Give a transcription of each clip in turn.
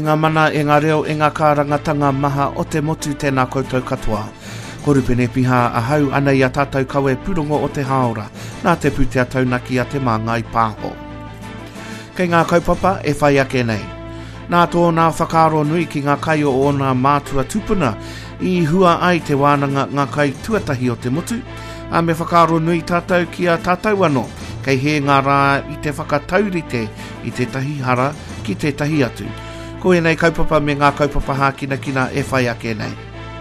ngā mana e ngā reo e ngā kārangatanga maha o te motu tēnā koutou katoa. Korupene piha a hau ana i a tātou kawe purongo o te haora, nā te putea taunaki a te māngai pāho. Kei ngā kaupapa e whai ake nei. Nā tō nā whakaro nui ki ngā kai o ngā mātua tupuna i hua ai te wānanga ngā kai tuatahi o te motu, a me whakaro nui tātou ki a tātou anō, kei he ngā rā i te whakataurite i te tahi hara ki te tahi atu. Ko e nei kaupapa me ngā kaupapa hākina kina e whai ake nei.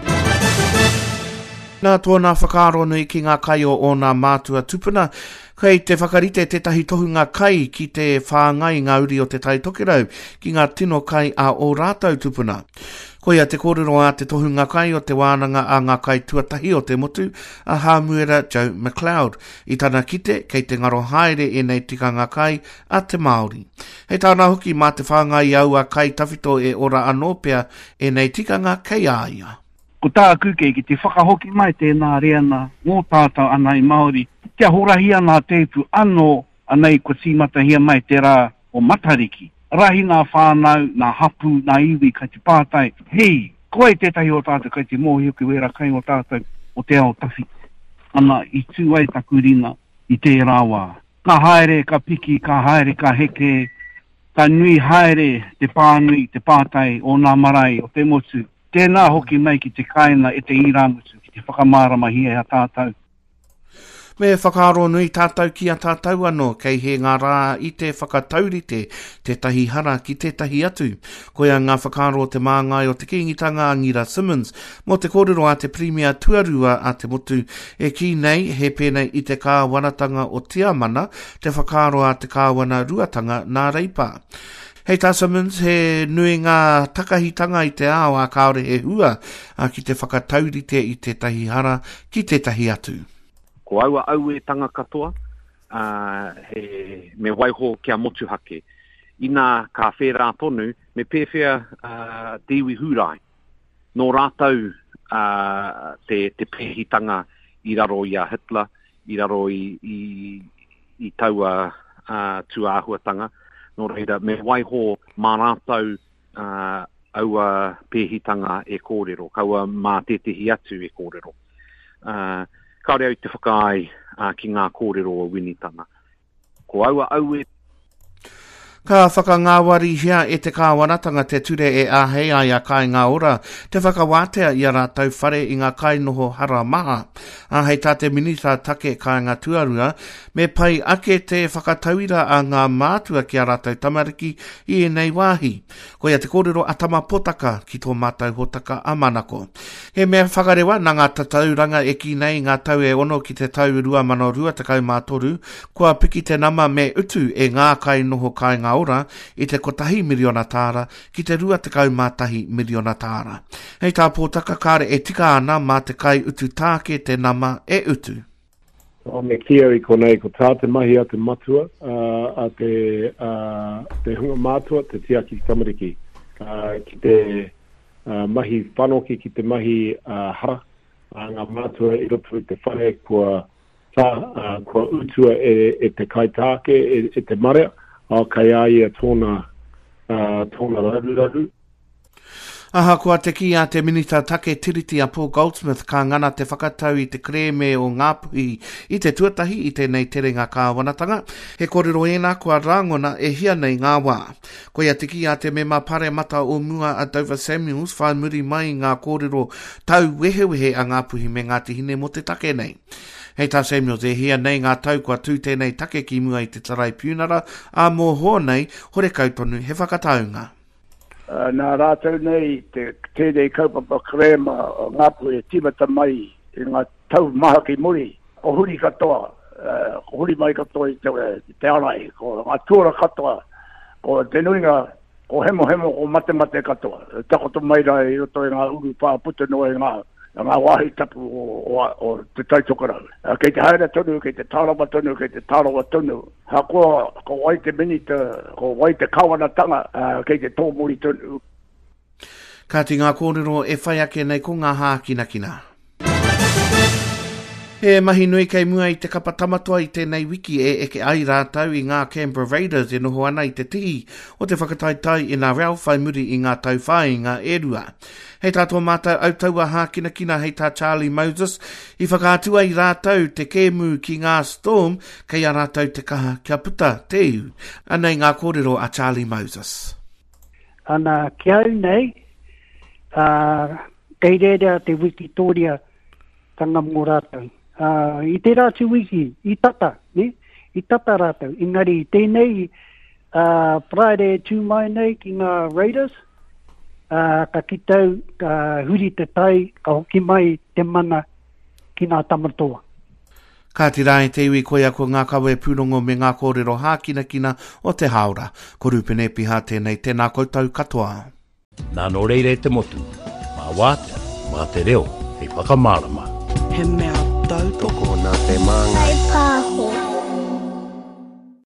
Nā tōna whakaro nui ki ngā kai o ngā mātua tupuna, kei te whakarite te tahi tohu ngā kai ki te whāngai ngā uri o te tai tokerau ki ngā tino kai a o rātau tupuna. Ko ia te kōrero a te tohu ngā kai o te wānanga a ngā kai tuatahi o te motu a Hāmuera Joe McLeod i tana kite kei te ngaro haere e nei tika ngā kai a te Māori. Hei tāna hoki mā te whāngai au a kai tawhito e ora anō pea e nei tika ngā kai āia. Ko tā kuke ki te whakahoki mai tēnā reana ngō tātau ana i Māori. Kia horahia nā teipu anō anei ko tīmatahia mai te rā o Matariki. Rahi nā whānau, nā hapu, nā iwi kai te pātai. Hei, koe tētahi o tātou kai te mōhio ki wera kai o tātou o te ao tawhi. Ana i tūai takurina i te rāwā. Ka haere, ka piki, ka haere, ka heke. Ka nui haere te pānui, te pātai o nā marae o te motu. Tēnā hoki mai ki te kaina e te iramutu, ki te whakamarama a tātou. Me whakaro nui tātou ki a tātou anō, kei he ngā rā i te whakataurite, te tahi hara ki te tahi atu. Koia ngā whakaro te māngai o te kingitanga Ngira Simmons, mo te kōrero a te Premier Tuarua a te motu, e ki nei he pēnei i te kāwanatanga o Tiamana, te whakaro a te kāwana ruatanga nā reipa. Hei tā Simmons, he nui ngā takahitanga i te ao a kaore he hua, a ki te whakataurite i te tahi hara ki te tahi atu. Ko aua au e tanga katoa, he me waiho kia motu hake. Ina ka whērā tonu, me pēwhia te iwi hurai. Nō rātau te pēhitanga i raro i a Hitler, i raro i taua tuāhuatanga. Nō reira, me waiho mā rātau aua pēhitanga e kōrero, kaua mā tetehi atu e kōrero. Kaore au te whakaai ki ngā kōrero o winitanga. Ko aua au e... Ka whakangāwari hia e te kāwanatanga te ture e āhei ai a kai ngā ora, te whakawātea i a rātau whare i ngā kai noho hara maha. Hei tā te minita take kai ngā tuarua, me pai ake te whakatauira a ngā mātua ki a rātau tamariki i e nei wāhi. Ko ia te kōrero atama potaka ki tō mātau hotaka a manako. He mea whakarewa nā ngā tatauranga e ki nei ngā tau e ono ki te tau rua mano rua te kai mātoru, kua piki te nama me utu e ngā kai noho kai ngā ora i te kotahi miliona tāra ki te rua te kau mātahi miliona tāra. Hei tā pōtaka kāre e tika ana mā te kai utu tāke te nama e utu. O me kia i konei ko tā te mahi a te matua, a te hunga mātua, te tiaki tamariki. Ki te mahi whanoki, ki te mahi hara, ngā mātua i roto i te whare kua utua e te kai tāke, e te marea, a kai ai a tōna raru. Aha, kua te ki a te minita take tiriti a Paul Goldsmith ka ngana te whakatau i te kreme o Ngāpuhi i te tuatahi i te nei tere ngā kāwanatanga. He kōrero ena kua rāngona e hia nei ngā wā. Ko ia te ki a te mema pare mata o mua a Dover Samuels whai muri mai ngā kōrero tau wehewehe a Ngāpuhi me ngā tihine mo te take nei. Hei tā Samuels e hia nei ngā tau kua tū tēnei take ki mua i te tarai piunara, a mō hoa nei, hore kautonu he whakataunga. Nā rātau nei, tēnei kaupapa krema o Ngāpuhi e timata mai i ngā tau maha ki muri. O huri katoa, huri mai katoa i te arai, ko ngā tuara katoa, ko te nuinga, ko hemo, ko mate katoa. Takoto mai rai i roto i ngā uru pāputa noa i ngā wāhi tapu o te taitokarau. Kei te haere tonu, kei te tārawa tonu, kei te tārawa tonu. Ko wai te minita, ko wai te kawanatanga, kei te tōmuri tonu. Ka te ngā kōrero e whai ake nei ko ngā hākina kina. E mahi nui kei mua I te kapatamatua I tēnei wiki eke ai rātau I ngā Canberra Raiders e noho ana I te tihi o te whakataitai I ngā reo whai muri I ngā tauwhai I ngā erua. Hei tātua mātou autaua hākina kina hei tā Charlie Moses I whakātua I rātau te kēmu ki ngā Storm kei a rātau te kaha kia puta te iu. Anei ngā kōrero a Charlie Moses. Ana kia au nei, kei rerea te Wikitoria tanga mō rātau. I te rātu wiki, I tata, ne? I tata rātau. Engari, tēnei, Friday tū mai nei ki ngā Raiders, ka kitau, ka huri te tai, ka hoki mai te mana ki ngā tamatoa. Ka te rai te iwi koia ko ngā kawe pūrongo me ngā kōrero hākina kina o te haura. Ko rupene piha tēnei tēnā koutou katoa. Nā no reire te motu, mā wātea, mā te reo, hei whakamārama. He mea tau toko nā te māngai. Hei pāho.